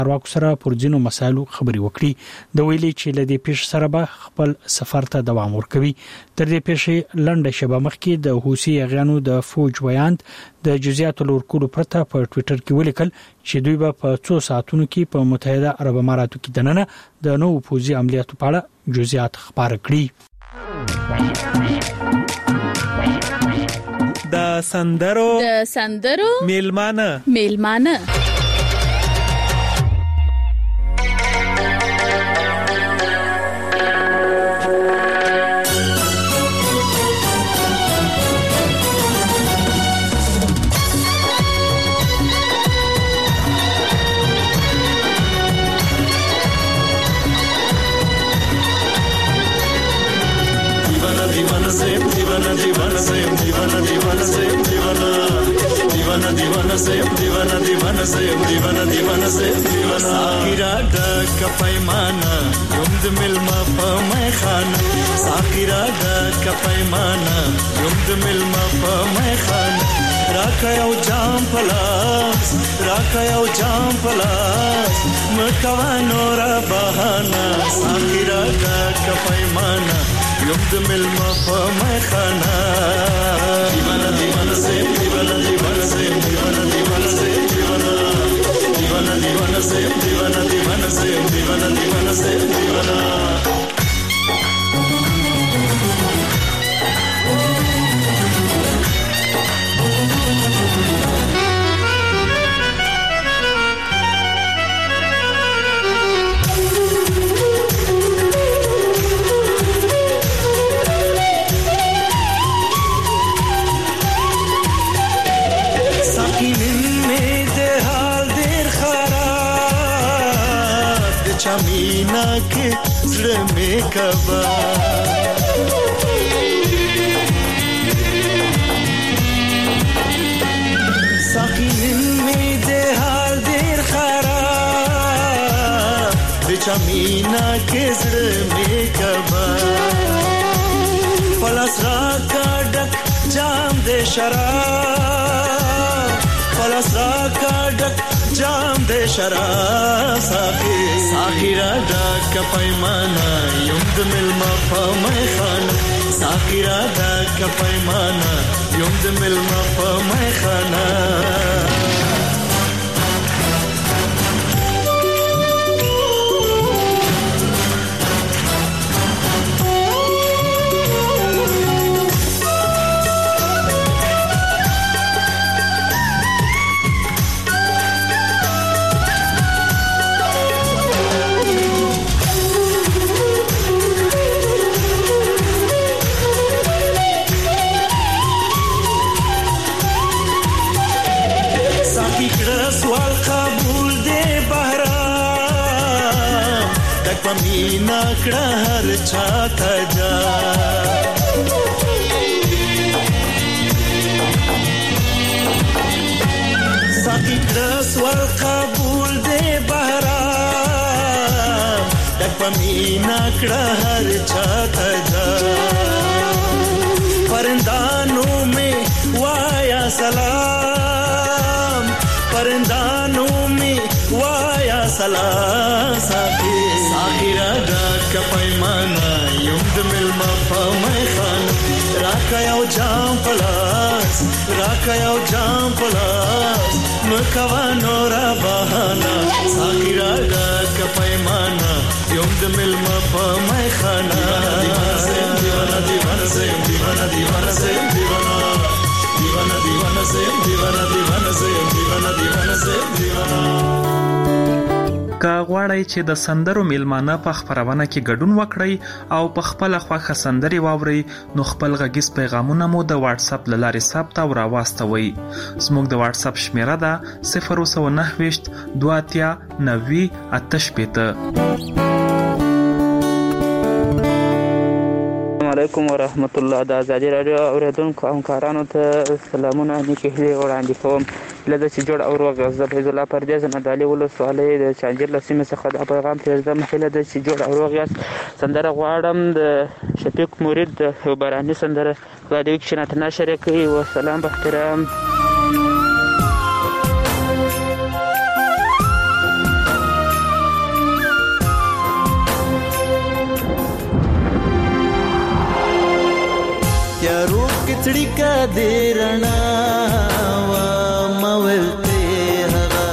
چارواکو سره پر ځینو مسایلو خبرې وکړي د ویلي چې له دې پیښې سره به خپل سفر ته دوام ورکوي. تر دې پیښې لنډه شېبه مخکې د حوثي اغیانو د فوج ویاند د جزئیاتو لورکولو پرته په ټوئیټر کې ولیکل چې دوی به په 2 ساعتونو کې په متحده عرب اماراتو کې دننه د نوو پوځي عملیاتو په اړه جزئیات خبره کړي. د سندرو میلمانه ساخیرا ډک پیمانه یم د ملما په میخانه ساخیرا ډک پیمانه یم د ملما په میخانه راکا یو جام پلاس مکوا نور بهانه ساخیرا ډک پیمانه یم د ملما په میخانه دیوانه سیم دیوانه سیم دیوانه سیم دیوانه سیم چمینا کې زړه مې کبا ساقي مې دې حال ډېر خراب د چمینا کې زړه مې کبا پلاس را کا ډک جام دې شراب پلاس را کا ډک جام دې شراب ساخیرا ډک پیمانه یم د ملما په میخانه ساخیرا ډک پیمانه یم د ملما په میخانه مینا کړه هر چاته جا ساقي کړه سوال قبول دې بهرام دک مینا کړه هر چاته جا پرندانو میں وایا سلام پرندانو میں وایا سلام ساخیرا ډک پیمانه یم د ملما په میخانه راکا یو جام پلاس مکوا نور بهانه ساخیرا ډک پیمانه یم د ملما په میخانه دیوانه سیم که غواړئ چې د سندرو میلمانه په خپرونه کې ګډون وکړئ او په خپل خوښه سندرې واورئ نو خپل غږیز پیغامونه مو د واتس اپ له لارې ثبت او راواستوئ. زموږ د واتس اپ شمیره ده 029 2 90 علیکم ورحمت الله. د ازادي رادیو اوریدونکو همکارانو ته سلامونه نیکې هیلې وړاندې کوم. لږ چې جوړ او روغ زه فیض الله پردیز نه دالي ولسوالۍ د چانجیر له سیمې څخه دا پیغام پرېږدم. هیله ده چې جوړ او روغ یاست. سندره غواړم د شفیق مرید د یو باراني سندره رادیو کې شناتنا شریکوي. وسلام باحترام. کسړی کا دیرنا وا مولته هغه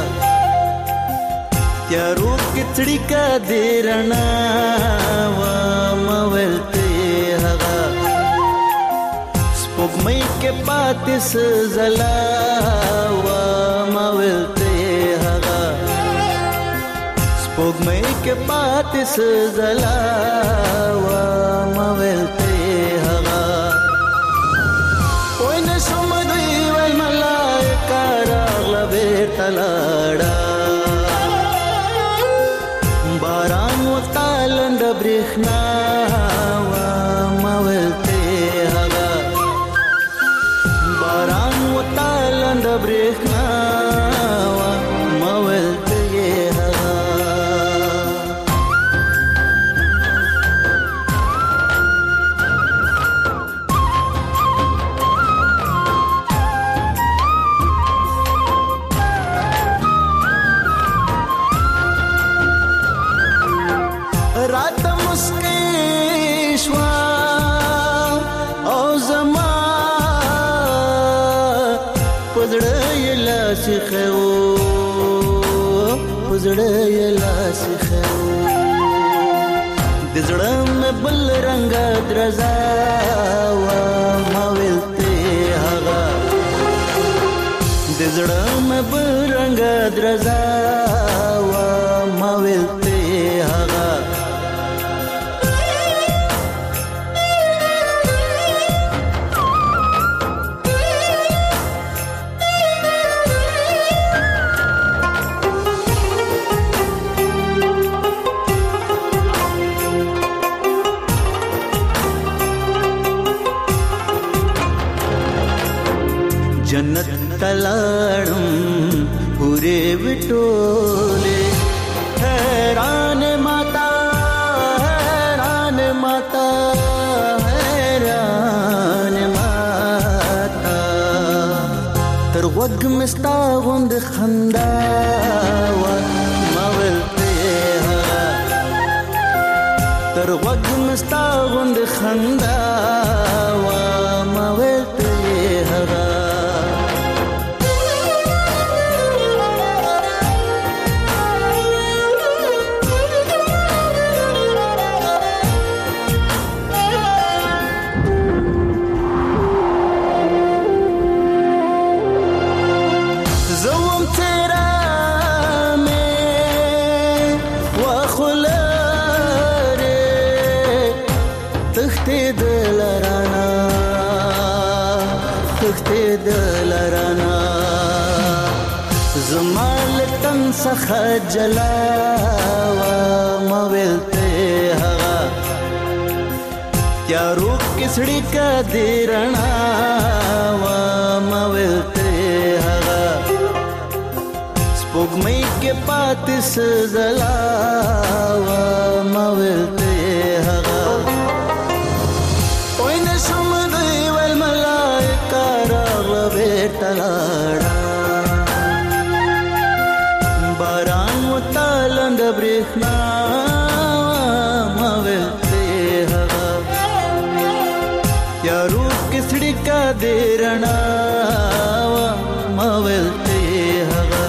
تیارو کسړی کا دیرنا وا مولته هغه سپوږمۍ کې پاتې سزلا وا مولته هغه سپوږمۍ کې پاتې سزلا وا مولته باران وتالند برېښنا وا مولته هغه باران وتالند برېښنا وا مولته هغه رات مسکی شوا او زما پزړه یلا سخو پزړه یلا سخو دزړه مې بل رنگ درزا وا مولته هغه دزړه مې بل رنگ درزا وا مولته هغه जन्नत तलाड़म पूरे बिटोले हैरान माता हैरान माता हैरान माता तर वग मिस्ता गुंद खंदा वा मवलते तर वग मिस्ता गुंद खंदा वा मवलते हरा څخه جلا وا مولته هغه تیارو کسړی کا دیرنا وا مولته هغه سپوږمۍ کې پاتې سزلا وا مولته هغه وای نشم دی ول ملائکه راغله بیٹلاړه باران وتالند برېښنا مولته هغه یارو کسړی کا دیرنا مولته هغه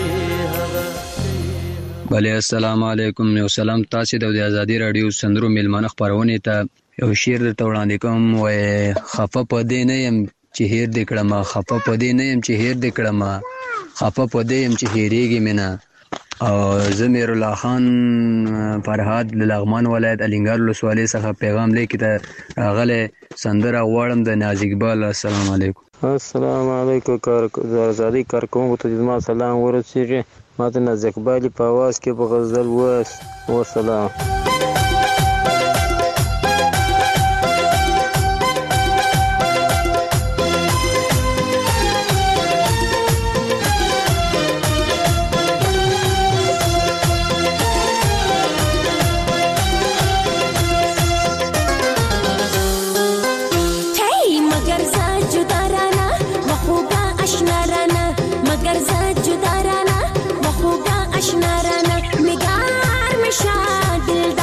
بله السلام علیکم یو سلام تاسو د آزادی رادیو سندرو میلمانه خبرونه ته یو شعر درته وړاندې کوم وای خفه پدې نه يم چې هیر دې کړم خفه پدې نه يم چې هیر دې کړم خفه پدې يم چې هیریږي مینه او زمیر الله خان فرهاد لغمان ولایت الینګار ولسوالۍ څخه پیغام لیکي ته غله سندره غواړم د نازک بال السلام علیکم السلام علیکم آزادی کارکونکو ته زما سلام ورسیږي ماته نازک بالی په आवाज کې په غزل و سلام اشنا رانا نگار مشا دل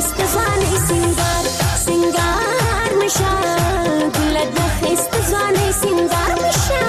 خست ځواني سنگار سنگار مشا ګل د خست ځواني سنگار مشا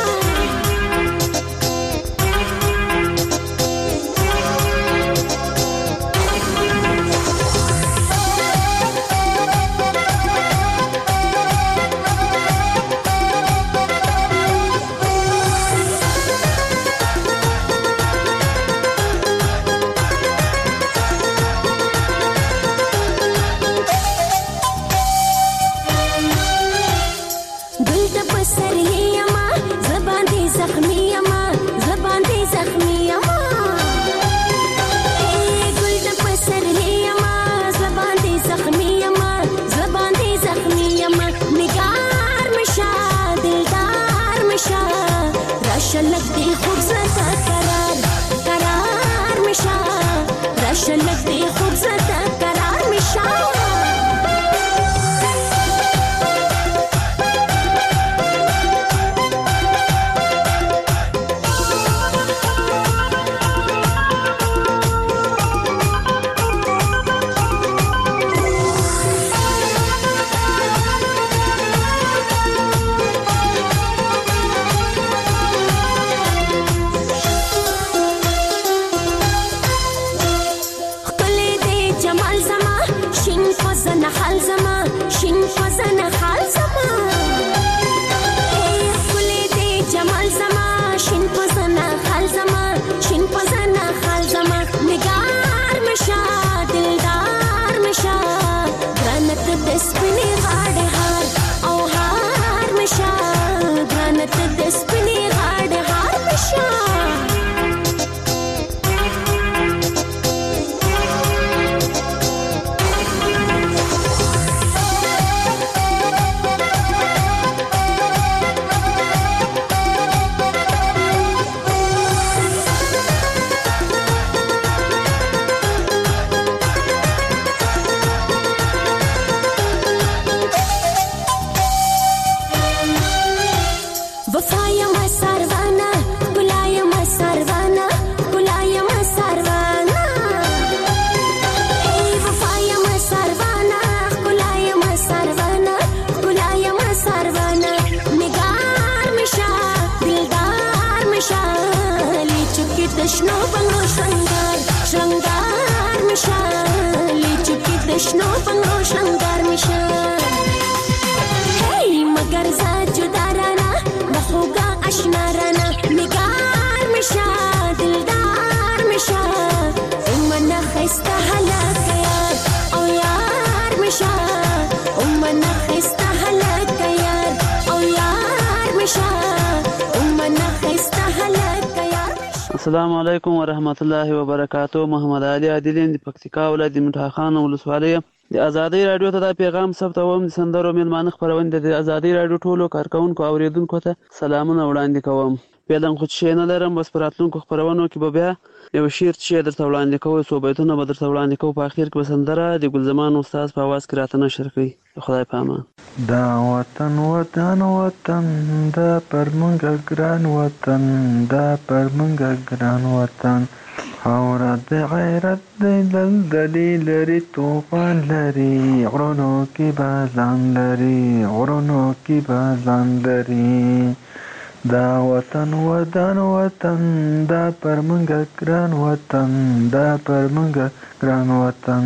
السلام علیکم ورحمت الله وبرکاتہ. محمد علي عادلین د پکتیکا ولایت د مټا خان ولسوالۍ د ازادي رادیو ته د پیغام ثبتوم. د سندرو میلمانه خپرونې د ازادي رادیو ټولو کارکونکو او اوریدونکو ته سلامونه وړاندې کوم. پیلن خو چې نه لرم، بس پر راتلونکو خپرونو کې به بیا یو شعر چې درته وړاندې کوو، څو بیتونه به درته وړاندې کوو، په اخر کې به سندره د ګلزمان استاد په اواز کې راته نشر کوي. خدای په امان. دا وطن وطن وطن دا پر مونږ ګران وطن، دا پر مونږ ګران وطن، خاوره د غیرت دی دلدلي لري، توفان لري غرونو کې بازان لري، غرونو کې بازان لري. دا وطن وطن وطن دا پر مونږ ګران وطن، دا پر مونږ ګران وطن،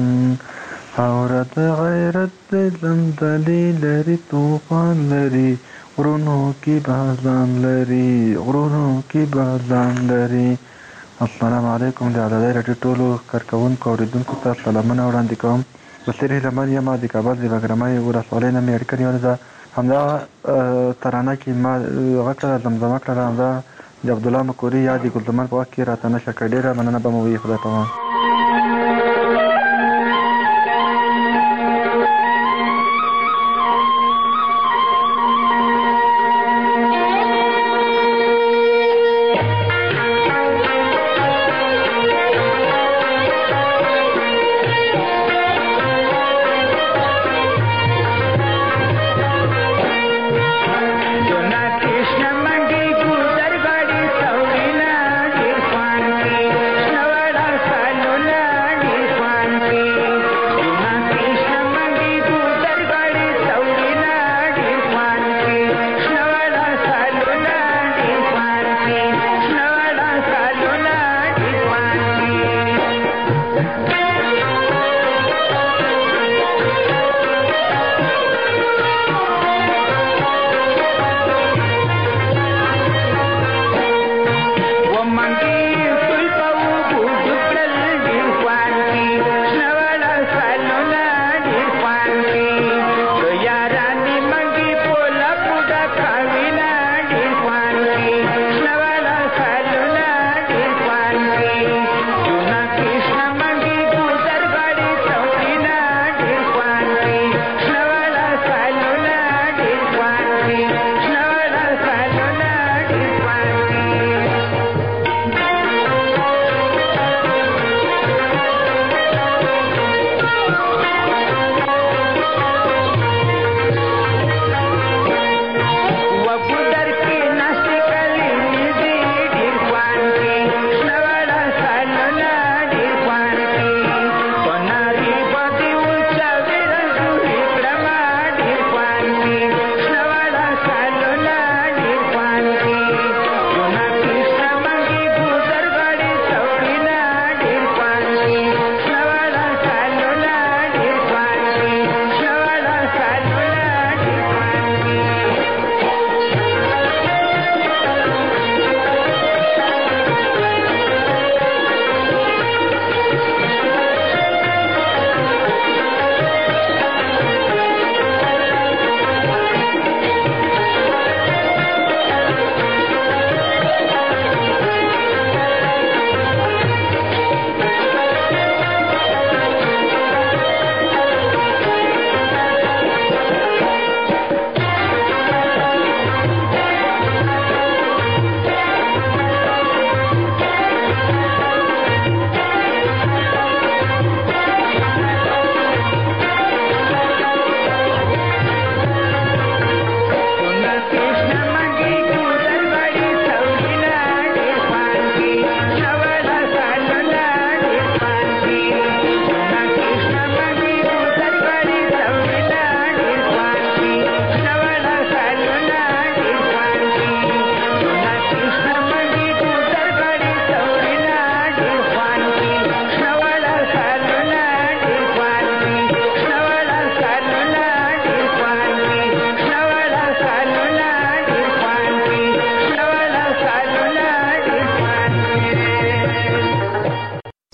خاوره د غیرت دی دلدلي لري، توفان لري غرونو کې بازان لري، غرونو کې بازان لري. السلام علیکم. د ازادي راډیو ټولو کارکوونکو او اوریدونکو ته سلامونه وړاندې کوم. بصیر هیلمن یم د کابل د بګرامۍ ولسوالۍ نه مې اړیکه نیولې ده. همدا ترانه کې ما غږ کړه، زمزمه کړله، همدا د عبدالله مکوري یا د ګلزمان په وخت کې راته نشر کړه. ډېره مننه به مو وي. خدای په امان. Sala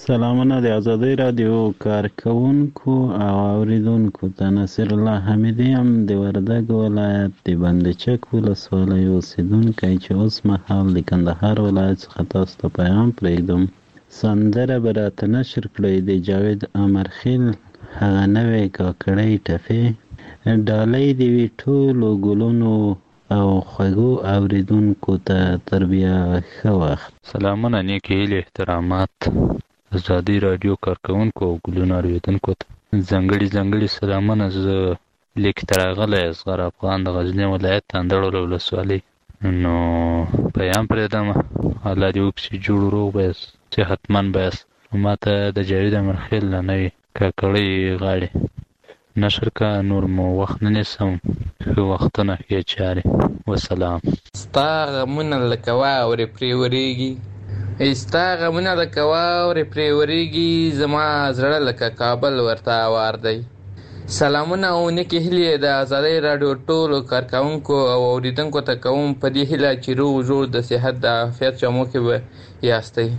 سلامونه د ازادۍ رادیو کارکونکو او اوریدونکو ته نصیر الله حمیدی هم د وردګ ولایت د بندچک ولسوالۍ اوسیدونکی چې اوس مهال د کندهار ولایت څخه تاسو ته پیغام پرېږدم. سندره به راته نشر کړئ د جاوید امرخیل هغه نوې کاکړۍ ټپې ډالۍ دې وي ټولو ګلونو او خوږو اوریدونکو ته تر بیا ښه وخت. سلامونه، نیکې هیلې، احترامات ازادي رادیو کارکونکو او ګلونو اوریدونکو ته ځانګړي سلامونه. زه لیک ته راغلی اصغر افغان د غزني ولایت اندړ ولسوالۍ، نو پیغام پرېږدم الله دې وکړي چې جوړ روغ به یاست، صحتمند به یاست. ما ته د جاوید امرخیل نه نوې کاکړۍ غاړې نشر کا، نور مو وخت نه نیسم. ښه وختونه، ښې چارې، وسلام. ستا غمونه لکه واورې پرې ورېږي، ستا غمونه لکه واورې پرې ورېږي، زما زړه لکه کابل ورته اوار دی. سلامونه او نیکې هیلې د ازادۍ راډیو ټولو کارکونکو او اوریدونکو ته کوم په دې هیله چې روغ جوړ د صحت د عافیت جامو کې به یاستئ.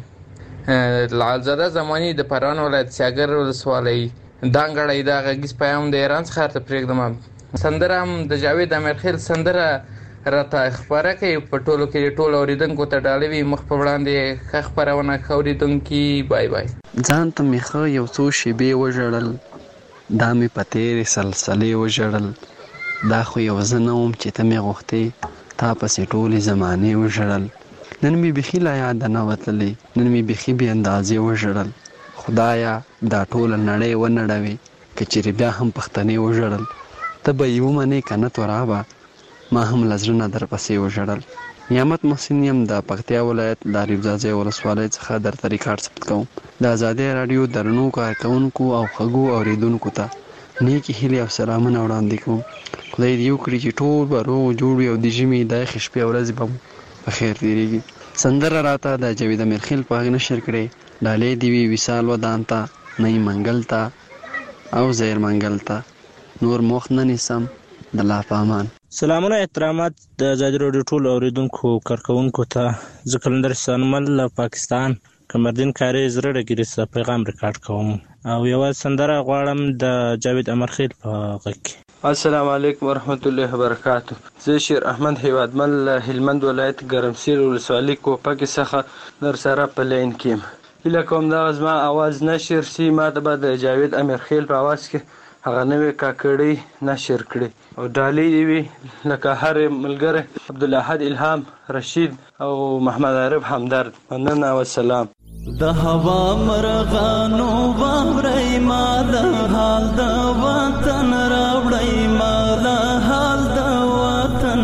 لعلزاده زماني د پروان ولایت سیاګر ولسوالۍ دانګړی دا غږیز پیغام د ایران څخه ته پرېږدم. سندره هم د جاوید امرخیل سندره راته خپاره کوي، په ټولو کې ټولو اوریدونکو ته ډالۍ وي. مخ په وړاندې ښه خپرونه، ښه اوریدونکي، بای بای. ځان ته مې ښه یو څو شېبې وژړل، دا مې په تېرې سلسلې وژړل، دا خو یو زه نه وم چې ته مې غوښتې، تا پسې ټولې زمانې وژړل. نن مې بیخي لا یاد نه وتلې، نن مې بیخي بې اندازې وژړل. خدایا دا ټوله نړۍ ونړوي که چېرې بیا هم پښتنې وژړل. ته به یې ومنې که نه تورابه، ما هم له زړه نه درپسې وژړل. نعمت محسن یم د پکتیا ولایت د اریوب ځاځی ولسوالۍ څخه درته ریکارډ ثبت کوم. د ازادۍ راډیو درنو کارکونکو او خوږو اوریدونکو ته نیکې هیلې او سلامونه وړاندې کوم. خدای دې وکړي چې ټول به روغ جوړ وي او د ژمي دا یخې شپې او ورځې به مو په خیر تېرېږي. سندره راته د جاوید امرخیل په غږ نشر کړې، ډالۍ دې وي وصال ودان ته، نی منګل ته او زیر منګل ته. نور مخ نه نیسم، د الله په امان. سلامونه احترامات د ازادي راډیو ټولو اوریدونکو کارکونکو ته. زه کلندر سانمل له پاکستان کمردین کاری زړه ډګیري څخه پیغام ریکارډ کوم او یوه سندره غواړم د جاوید امرخیل په غږ کې. السلام علیکم ورحمت الله وبرکاته. زه شیر احمد هیوادمل هلمند ولایت ګرمسیر ولسوالۍ کوپکې څخه در سره په لین کې یم. هیله کوم دغه زما اواز نشر شي، ما ته به د جاوید امرخیل په اواز کې هغه نوې کاکړۍ نشر کړي او ډالۍ دې وي لکه هر ملګری عبدالاحد الهام رشید او محمد عارف همدرد. مننه او سلام. د هوا مرغانو واورئ ما د حال د وطن راوړئ، ما د حال د وطن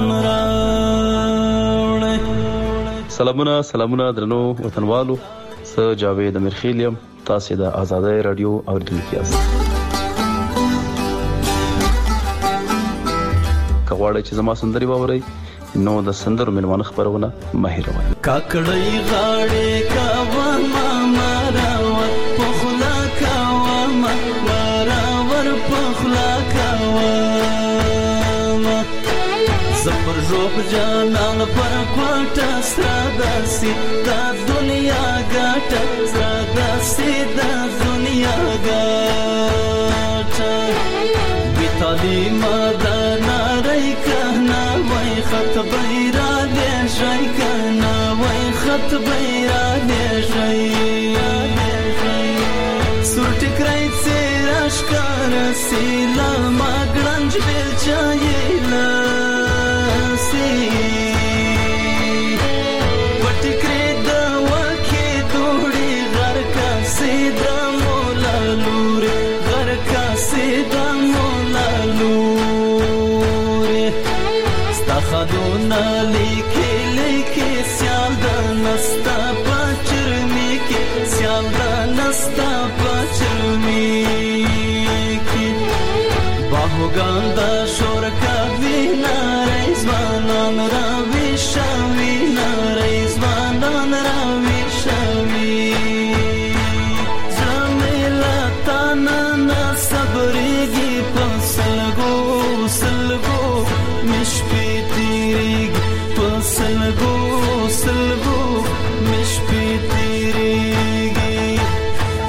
راوړئ. سلامونه درنو وطنوالو، زه جاوید امرخیل یم، تاسې د ازادۍ راډیو اوریدونکي یاست. که غواړئ چې زما سندرې واورئ نو د سندرو مېلمانه خپرونه مه هېروئ. کاکړۍ غاړې کوه ما مراور په خوله کوه ما مراور په خوله کوه ما زه پر ژوب جانان پر کوټه سره داسې دا دنیا ګټه سره داسې دا دنیا ګټه بې تعلیمه دا نړۍ کنه وای خط بیرا دې شي کنه وای خط بیرا دې شي سور ټکرای سراش کار سیلا ما ګرنج بل چایلا سی پټکرې د وکه توړي غر کا سیدا مولا لور غر کا سیدا مولا لور خدونا لیکي لیکي سیال د نستا پچرمی کې سیال د نستا پچرمی کې باهوګان د شور کا وینا رضوانان را وشوي نا رضوانان را وشوي زميلا تانا صبرېږي پسلګو سلګو مشپې سلګو سلګو مشپې تیریږي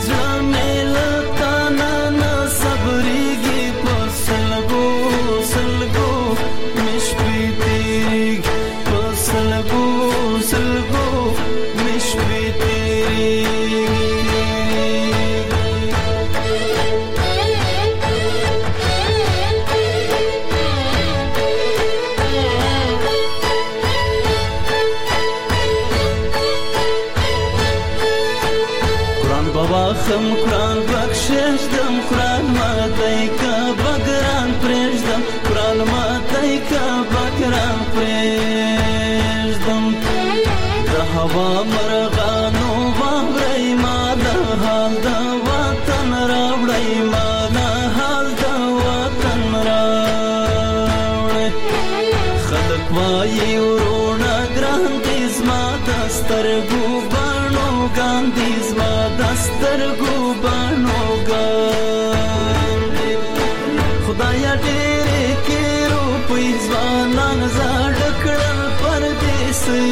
پرېږدم قرآن بخشېږدم قرآن ماتی که بګران پرېږدم قرآن ماتی که بګران پرېږدم د هوا مرغانو واورئ ما د حال د وطن راوړئ ما د حال د وطن راوړئ خلک وایي ورونه ګران دي زما د سترګو بڼو ګان دي زما د سترګو بڼو ګان دي خدایه ډېرې کې روپۍ ځوانان زاړه کړل پردیسۍ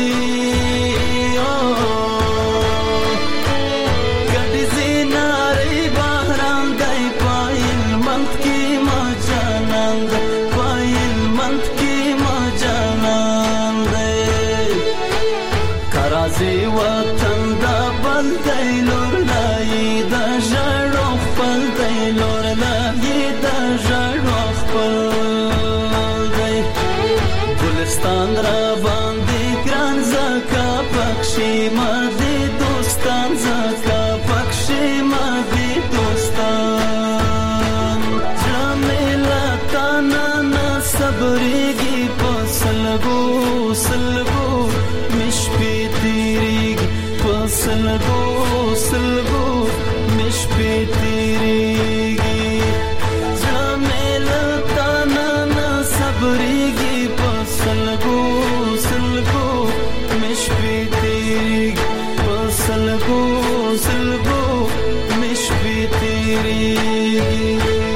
وطن دا بل دی لور لای دا ژړو خپل دی لور لای دا ژړو خپل دی ګلستان را باندې ګران زکا پکشي ما دي دوستان زکا پکشي ما دي دوستان جمیلا تانا نا صبرېږي په سلګو سلګو مشپې تیریږي په سلګو سلګو مشپې تیریږي جمیلا تانا نا صبرېږي په سلګو سلګو مشپې تیریږي په سلګو سلګو مشپې تیریږي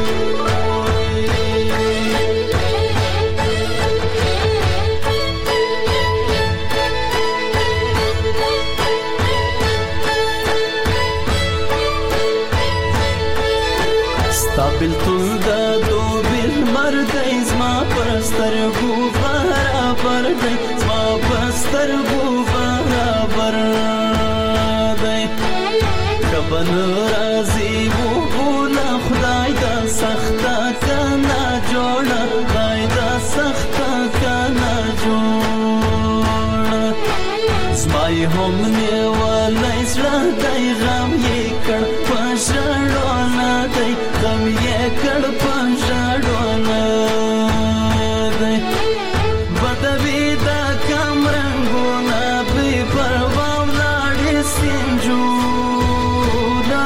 بلتون دا دو بل مردی زما پرسترگو برابر دی زما پرسترگو برابر دی کبن رازی و بولا خدای دا سختا کنا جوڑا خدای دا سختا کنا جوڑا زمای هم نیوالی زړه دی غم یې کړ په ژړو نه دی غم یې کړ په ژړو نه دی بدوي دا کم رنګونه بې پروا ولاړې سینجونه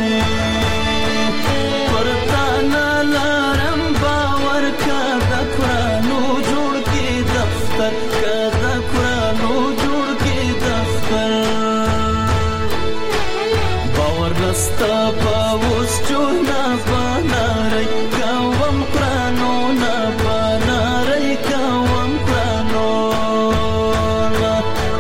پر تا نه لرم باور که د قرانو جوړ کې دفتر که د قرانو جوړ کې دفتر باور نستا په اوس چونه بنارئ کوم قرانو نه بنارئ کوم قرانو نه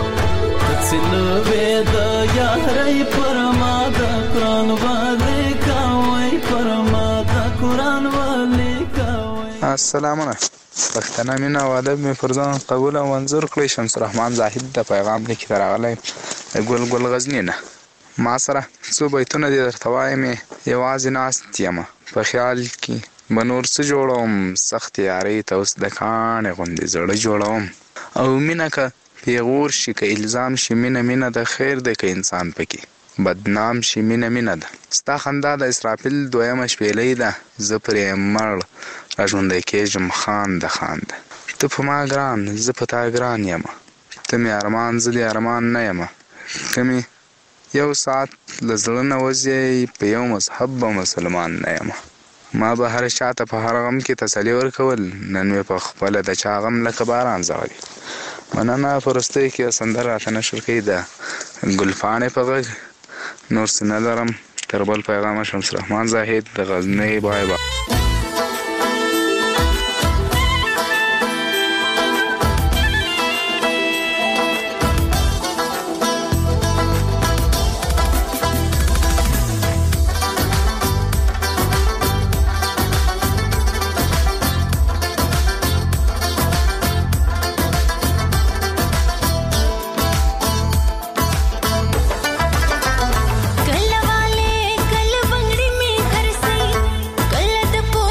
تڅنوې د یارۍ پر ما د قران والي کوي پر ما د قران والي کوي. السلام علیکم پښتنه مینا او ادب می فرزان قبول او منظور کړی. شمس الرحمن زاهد د پیغام لیکي راغلی ګل غزنی نه. ما سره څو بیتونه دي درته وایم یوازې ناست یم په خیال کې به نور څه جوړوم سخت یارۍ ته اوس د کاڼې غوندې زړه جوړوم او مینه که پیغور شي که الزام شي مینه د خیر دی که انسان پکې بدنام شي مینه ده. ستا خندا د اسرافیل دویمه شپېلۍ ده زه پرې مړ را ژوندی کېږم خانده خانده ته په ما ګران زه په تا ګران یم ته مې ارمان زه دې ارمان نه یم که مې یو ساعت له زړه نه وځې په یو مذهب به مسلمان نه یم ما به هر چاته په هر غم کې تسلي ورکول نن مې په خپله د چا غم لکه باران زغلي مننه په وروستۍ کې سندره راته نشر کوي د ګلپاڼې په غږ نور څه نه لرم تر بل پیغامه شمس الرحمن زاهد د غزني بای بای. कल वाले कल बंगड़ी में घर से कल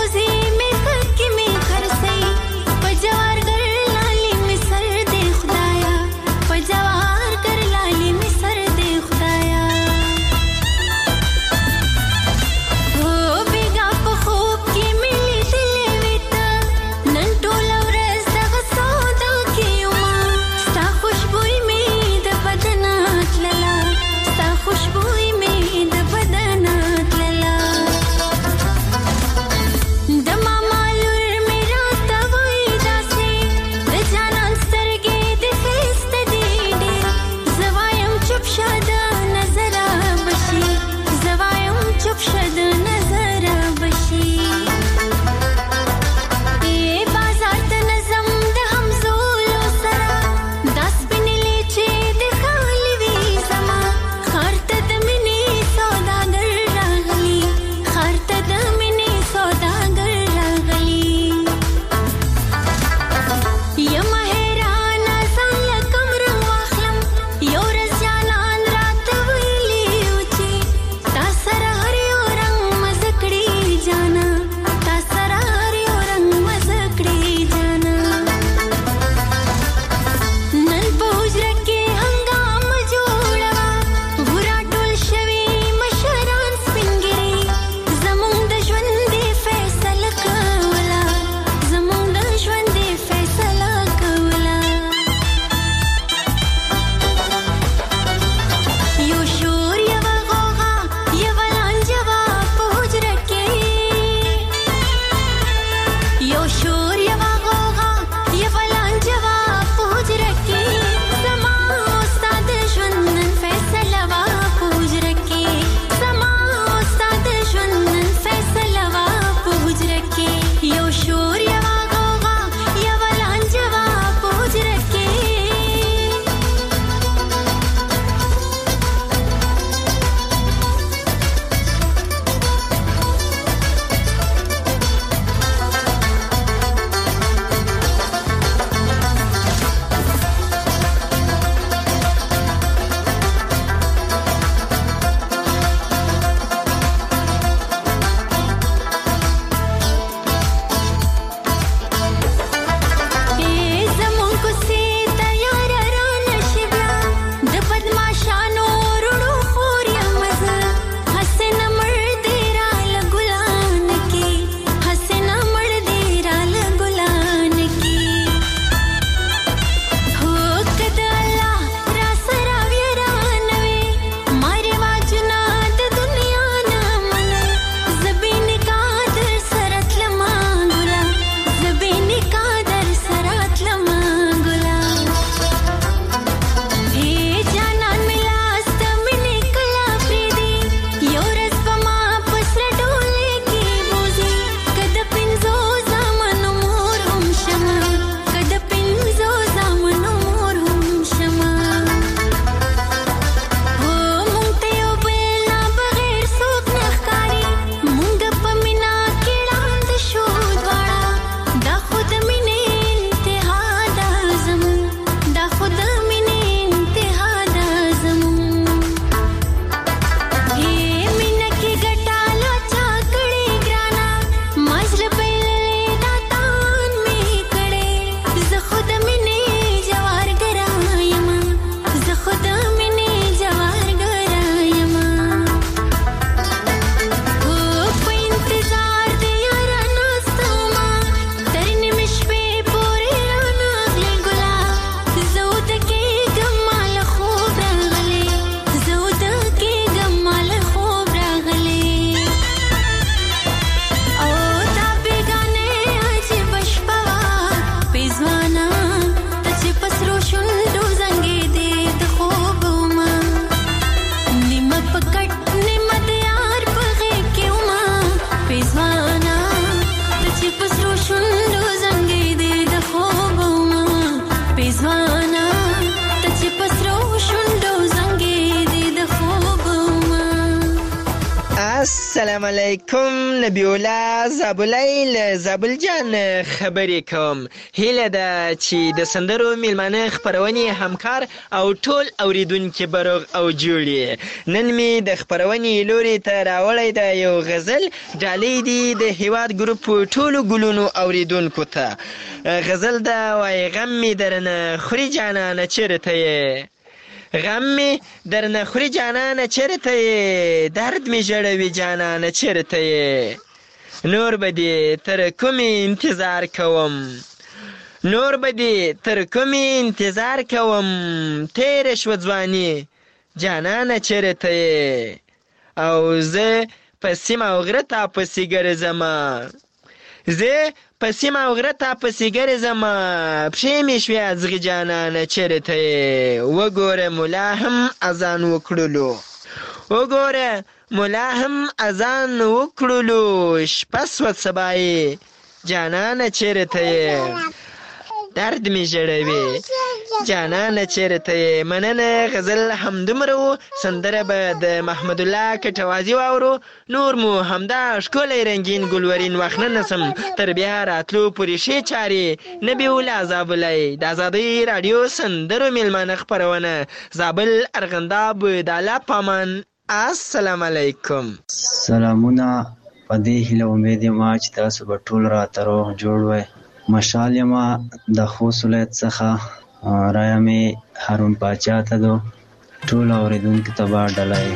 چې پسرو شونډو زنګې دې د خوبونه پیزوانا ته چې پسرو شونډو زنګې دې د خوبونه. السلام علیکم نبی الله زابلیل زابل جان خبرې کوم. هیله ده چې د سندرو میلمانه خپرونې همکار او ټول اوریدونکي به روغ او جوړ یې. نن مې د خپرونې لوري ته راوړی د یو غزل ډالۍ دي د هیواد ګروپ ټولو ګلونو اوریدونکو ته. غزل ده وایي غم مې درنه خوري جانانه چېرته یې، غم می درنه خوري جانانه چېرته یې، درد می ژړوي جانانه چېرته یې، نور به دې تر کومې انتظار کوم، نور به دې تر کومې انتظار کوم، تېره شوه ځواني جانانه چېرته یې، او زه په سیمه او غره تا پسې ګرځمه، زه په سیمه او غره تا پسې ګرځمه، پښې مې شوې ازغي جانانه چېرته یې، وګوره ملا هم اذان وکړلو، وګوره ملا هم اذان وکړلو، شپه سوه سبا یې جانانه چېرته یې، درد مې ژړوي جانانه چېرته یې. مننه. غزل همدومره و. سندره به د محمد الله کټوازي واورو. نور مو همدا ښکلی رنګین ګلورین وخت نه نسم تر بیا راتلو پورې ښې چارې. نبی الله زابلی د ازادۍ راډیو سندرو میلمانه خپرونه زابل ارغنداب د الله پامان. السلام علیکم. سلامونه. په دې هیله امید یم چې تاسو به ټول راته روغ جوړ وئ. مشال یم د خوست ولایت څخه. رایه مې هارون پاچا ته دو. ټول اورېدونکو ته به ډالۍ.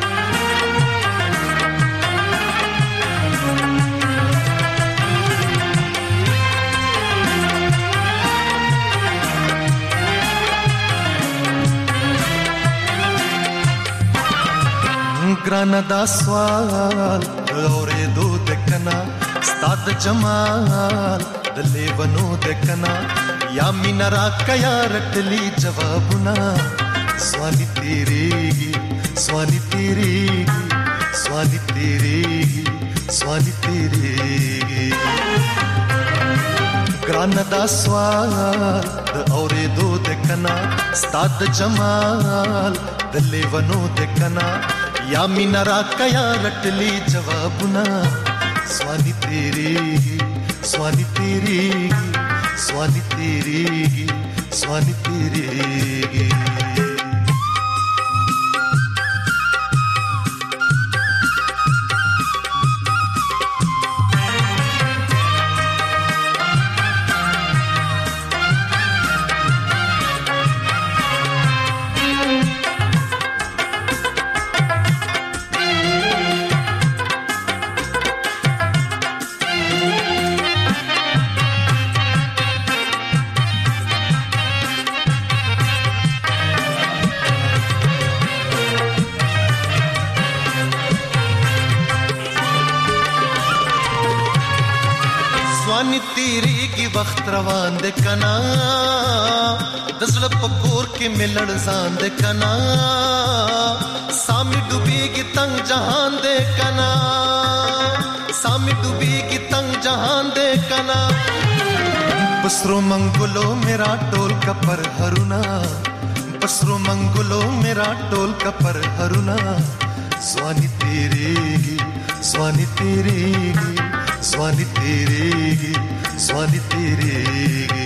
ګرانه دا سوال اورېدو د کنا ستا د جمال د لیونو د کنا یا مینا راکا یا رټلی جوابونه سوانی تیریږي سوانی تیریږي سوانی تیریږي سوانی تیریږي. ګرانه دا سوال د اورېدو د کنا ستا د جمال د لیونو د کنا یا مینا راکا یا رټلی جوابونه سوانی تیریږي سوانی تیریږي سوانی تیریږي سوانی تیریږي. تیریږي وخت روان د کنا د زړه په کور کې ملړ ځان د کنا سامي ډوبېږي تنگ جهان د کنا سامي ډوبېږي تنگ جهان د کنا پسرو منګلو میرا ټول کپر هرونا پسرو منګلو میرا ټول کپر هرونا سوانی تیریږي سوانی تیریږي سوانی تیریږي سوانی تیریږي.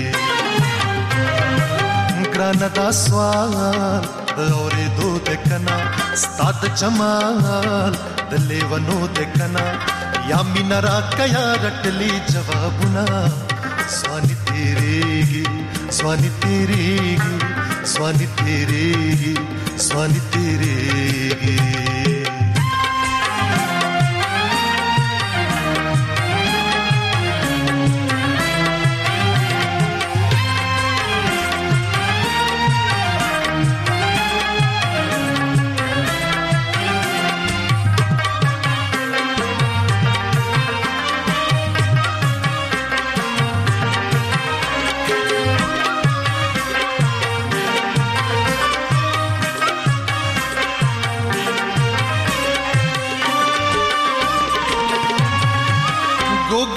ګرانه دا سوال اورېدو د کنا ستا د جمال د لیونو د کنا یا مینا راکا یا رټلی جوابونه سوانی تیریږي سوانی تیریږي سوانی تیریږي سوانی تیریږي.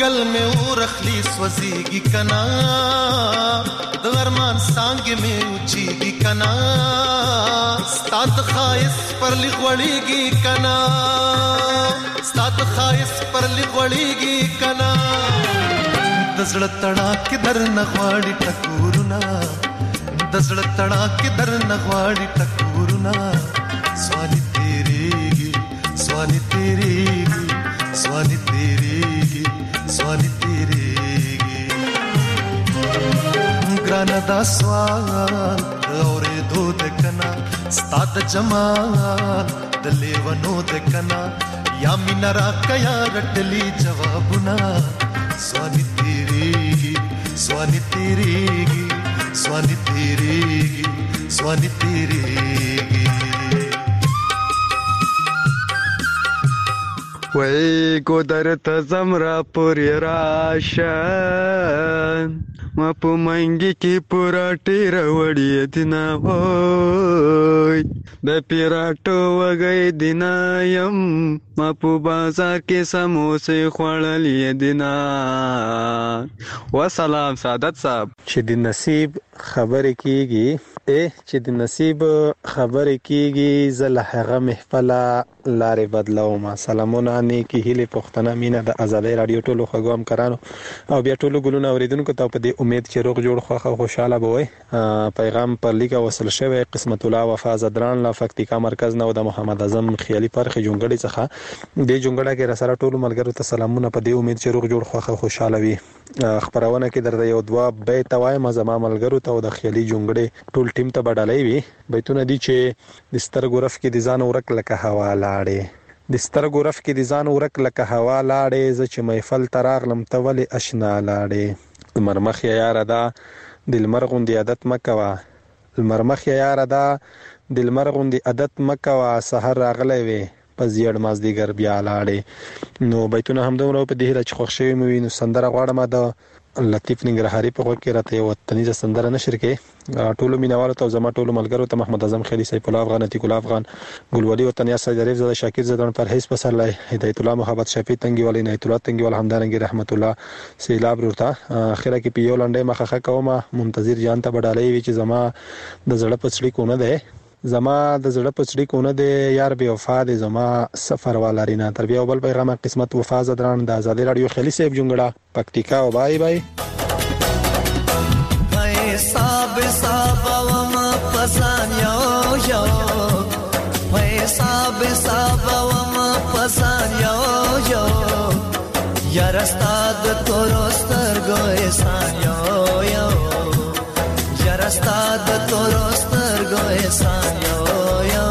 بغل میں اورخلی سوزیگی کنا د ارمان سانګ میں اوچیگی کنا ستاد خایس پر لغوړیگی کنا ستاد خایس پر لغوړیگی کنا دزړه تړاک در نغواړي ټکورنا دزړه تړاک در نغواړي ټکورنا سوانی تیریگی سوانی تیریگی سوانی تیریگی سوانی تیریگی گرانا دا سوال اورے دو دکنا ستاد جمال دلیونو دکنا یا مینا را کیا رٹلی جوابنا سوانی تیریگی سوانی تیریگی سوانی تیریگی سوانی تیریگی وای کو درته زمرا پوری راشن ما په منګي کې پورا ټیر وړي دینا وای د پیراټو وګي دینا يم ما په بازار کې سموسې خوړلې دینا وسلام سعادت صاحب چې د نصیب خبرې کیږي چې د نصیب خبرې کیږي زله هغه محفله لارې بدلو ما سلامونه نیکی هیله پښتنه مینه د آزادۍ رادیو ټولو خګوم کرانو او بیا ټولو ګلونه اوریدونکو ته په دې امید چې روغ جوړ خوخه خوشاله بوي پیغام پر لیکه وصل شوی قسمت الله وفا زدران لا فکتیکا مرکز نو د محمد اعظم خیالي پرخي جونګړي څخه د جونګړه کې رسره ټولو ملګرو ته سلامونه په دې امید چې روغ جوړ خوخه خوشاله وي خبرونه کې درته یو دوا بیت وایم زما ملګرو ته د خیالي جونګړي ټول ټیم ته بدلای وي بیتونه دي چې د سترګو رف کې د ځان ورک لکه هوا لاړې د سترګو رف کې د ځان ورک لکه هوا لاړې ز چې محفل تراغلم تولې آشنا لاړې مرمخ یار دا دل مرغوندي عادت مکوا المرمخ یار دا دل مرغوندي عادت مکوا سحر راغلې وي پزیړ مازدیګر بیا لاړې نو بیتونه هم دومره په دې چې خوښ شوی مې نو سندره غواړم دا لطیف ننګرهاري په وخت کې راته یو وطني سندره نشر کې ټولو مینوالو ته زما ټولو ملګرو ته محمد اعظم خیلی سیف الله افغان عتیق الله افغان ګلولي وطنیا سجریف زاده شاکر زدان پرهیز پسرلای هدایت الله محبت شفیع تنگي ولې نه ایتولات تنگي ول همدارنګ رحمت الله سیلاب ورته اخره کې پیو لنډه مخه کومه منتظر جان ته بدالې وی چې زما د زړه پڅړي کو نه ده زما د زړه پڅړي کو نه ده یار به وفا ده زما سفر والارینا تر بیا بل پیغام قسمت وفا زدران د آزادۍ رادیو خیلی سیف جونګړه پکتیکا او بای بای صاب صاب وم پسان یو یو وای صاب صاب وم پسان یو یو یار استاد تورستر ګوي سان یو یو یار استاد تورستر ګوي سان یو یو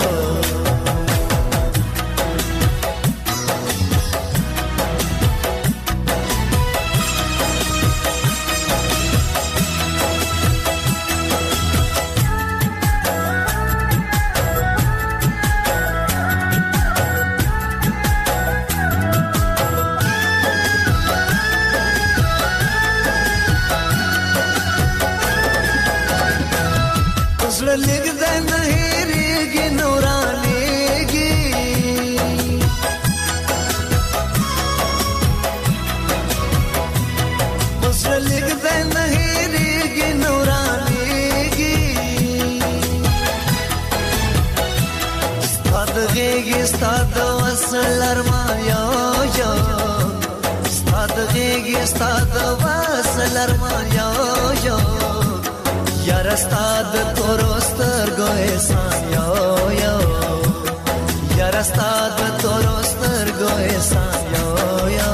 ستاد وصل ارمان یو یو ستاد غیږي ستاد وصل ارمان یو یو یار ستاد تورستر ګوي سان یو یو یار ستاد تورستر ګوي سان یو یو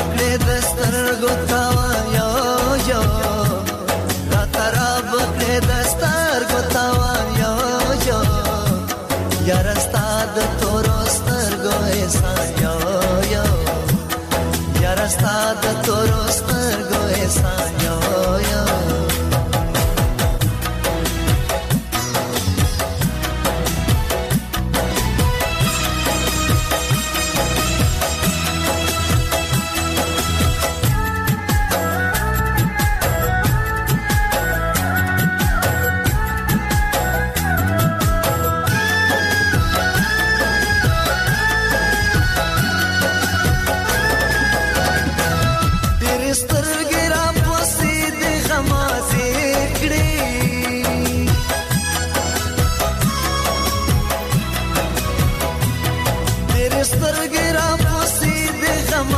بکړې دستر ګوتاوا یو یو راترا بکړې دستر ګوتاوا یو یو یار استاد تورستر ګوېسا یو یو یار استاد تورستر ګوېسا